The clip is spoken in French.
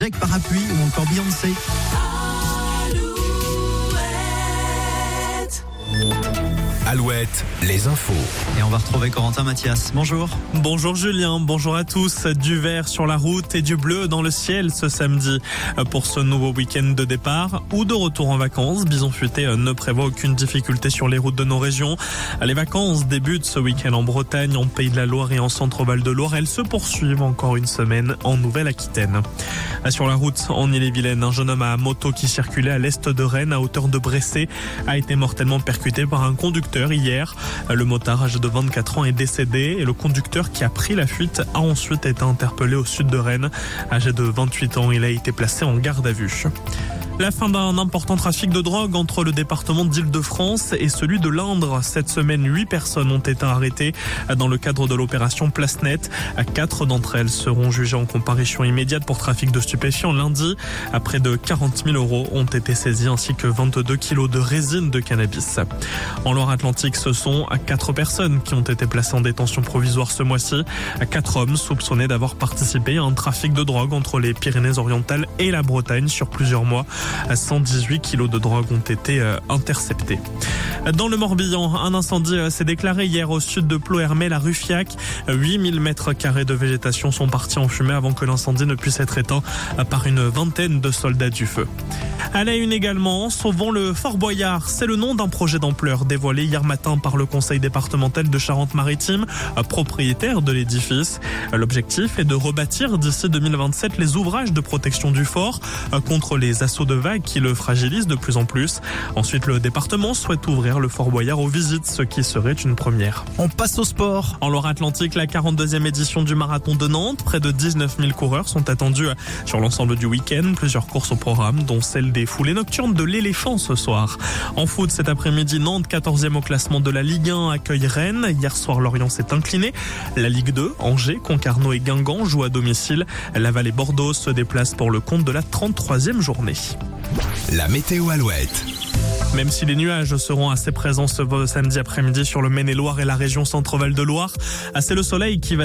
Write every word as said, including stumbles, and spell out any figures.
Avec Parapluie ou encore Beyoncé. Alouette, les infos. Et on va retrouver Corentin Mathias. Bonjour. Bonjour Julien, bonjour à tous. Du vert sur la route et du bleu dans le ciel ce samedi pour ce nouveau week-end de départ ou de retour en vacances. Bison Futé ne prévoit aucune difficulté sur les routes de nos régions. Les vacances débutent ce week-end en Bretagne, en Pays de la Loire et en Centre-Val de Loire. Elles se poursuivent encore une semaine en Nouvelle-Aquitaine. Sur la route en Ille-et-Vilaine, un jeune homme à moto qui circulait à l'est de Rennes à hauteur de Bressé a été mortellement percuté par un conducteur hier. Le motard âgé de vingt-quatre ans est décédé et le conducteur qui a pris la fuite a ensuite été interpellé au sud de Rennes. Âgé de vingt-huit ans, il a été placé en garde à vue. La fin d'un important trafic de drogue entre le département d'Île-de-France et celui de l'Indre. Cette semaine, huit personnes ont été arrêtées dans le cadre de l'opération Place Nette. Quatre d'entre elles seront jugées en comparution immédiate pour trafic de stupéfiants lundi. Près de quarante mille euros ont été saisis ainsi que vingt-deux kilos de résine de cannabis. En Loire-Atlantique, ce sont quatre personnes qui ont été placées en détention provisoire ce mois-ci. Quatre hommes soupçonnés d'avoir participé à un trafic de drogue entre les Pyrénées-Orientales et la Bretagne sur plusieurs mois. cent dix-huit kilos de drogue ont été interceptés. Dans le Morbihan, un incendie s'est déclaré hier au sud de Ploërmel à Ruffiac. huit mille mètres carrés de végétation sont partis en fumée avant que l'incendie ne puisse être éteint par une vingtaine de soldats du feu. À la une également, sauvons le Fort Boyard. C'est le nom d'un projet d'ampleur dévoilé hier matin par le conseil départemental de Charente-Maritime, propriétaire de l'édifice. L'objectif est de rebâtir d'ici deux mille vingt-sept les ouvrages de protection du fort contre les assauts de vagues qui le fragilisent de plus en plus. Ensuite, le département souhaite ouvrir le Fort Boyard aux visites, ce qui serait une première. On passe au sport. En Loire-Atlantique, la quarante-deuxième édition du marathon de Nantes. Près de dix-neuf mille coureurs sont attendus sur l'ensemble du week-end. Plusieurs courses au programme, dont celle des foulées nocturnes de l'éléphant ce soir. En foot, cet après-midi, Nantes, quatorzième au classement de la Ligue un, accueille Rennes. Hier soir, Lorient s'est incliné. La Ligue deux, Angers, Concarneau et Guingamp jouent à domicile. Laval et Bordeaux se déplacent pour le compte de la trente-troisième journée. La météo Alouette. Même si les nuages seront assez présents ce samedi après-midi sur le Maine-et-Loire et la région Centre-Val de Loire, c'est le soleil qui va